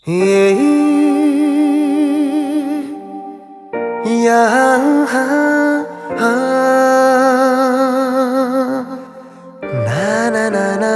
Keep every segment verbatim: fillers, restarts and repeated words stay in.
ना ना ना ना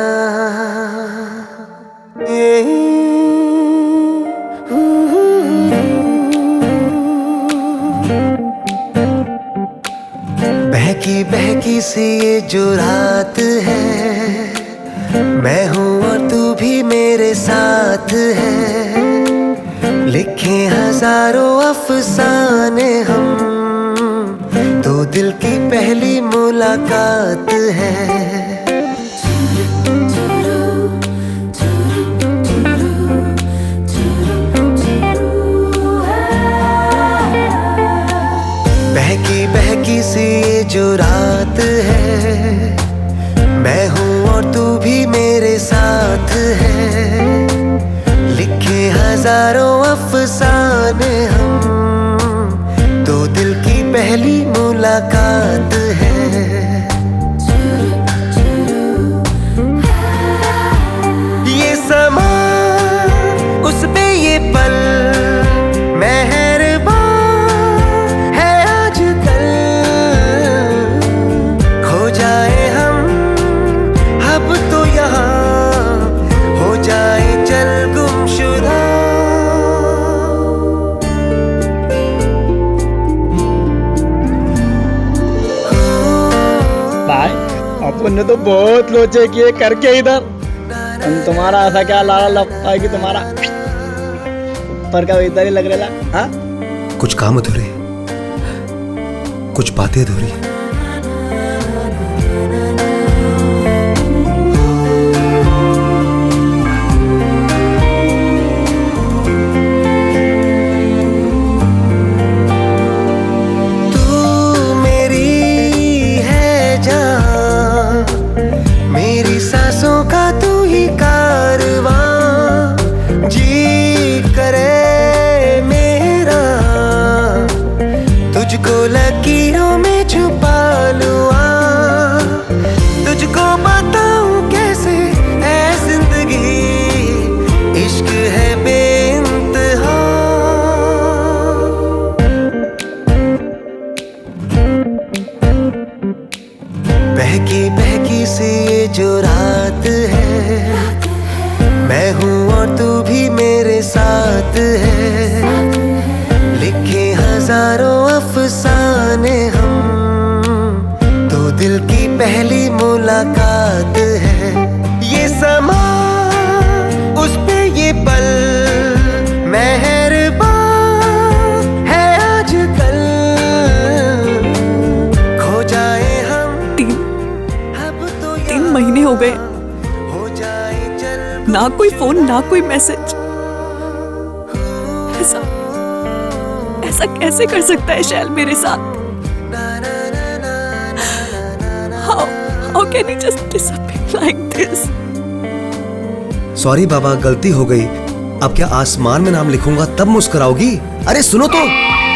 बहकी बहकी सी ये जो रात है, मैं हूँ और तू भी मेरे साथ है। लिखे हजारों अफसाने हम, दो दिल की पहली मुलाकात है। बहकी बहकी सी ये जो रात है, मैं हूँ और तू भी मेरे साथ है। लिखे हजारों अफसाने हम, दो दिल की पहली मुलाकात है। ये समा उस पे ये पल मेहरबान है आजकल। खो जाए हम अब तो यहाँ, हो जाए चल गुमशुदा। भाई अपन ने तो बहुत लोचे किए करके इधर, तुम्हारा ऐसा क्या लाला लगता है कि तुम्हारा ऊपर का इधर ही लग रहा है। हाँ, कुछ काम अधूरे, कुछ बातें अधूरी। मेरी सांसों का तू ही कारवां, जी करे मेरा तुझको लकीरों में छुपा लूं। तुझको बताऊं कैसे है जिंदगी, इश्क है बेइंतहा। बहकी बहकी सी ये जो रात है, मैं हूँ और तू भी मेरे साथ है। लिखे हजारों अफसाने हम, दो दिल की पहली मुलाकात है। ये समा उस पे ये पल मेहरबान है आजकल। खो जाए हम अब तो तीन महीने हो गए, हो जाए चल ना कोई फोन ना कोई मैसेज। ऐसा ऐसा कैसे कर सकता है शैल मेरे साथ? How how can he just disappear like this? Sorry बाबा, गलती हो गई। अब क्या आसमान में नाम लिखूंगा तब मुस्कुराओगी? अरे सुनो तो।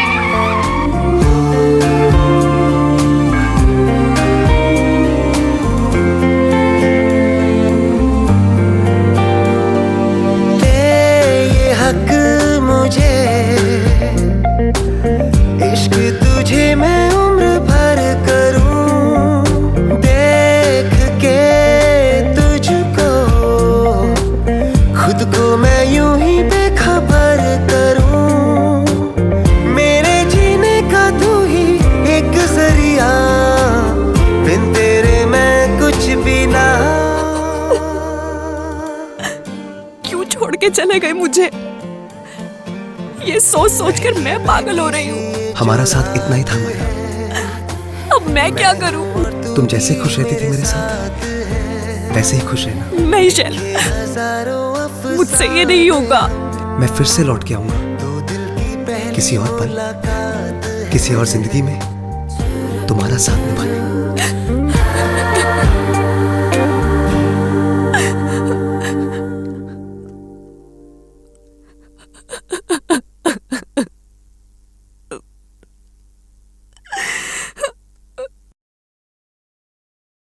इश्क तुझे मैं उम्र भर करूं, देख के तुझको खुद को मैं यूं ही बेखबर करूं। मेरे जीने का तू ही एक जरिया, बिन तेरे मैं कुछ भी ना। क्यों छोड़ के चले गए मुझे? ये सोच सोच कर मैं पागल हो रही हूँ। हमारा साथ इतना ही था माया। अब मैं क्या करूँ? तुम जैसे खुश रहती थी मेरे साथ, वैसे ही खुश रहना। नहीं शैल, मुझसे ये नहीं होगा। मैं फिर से लौट के आऊंगा, किसी और पल, किसी और जिंदगी में तुम्हारा साथ निभाने।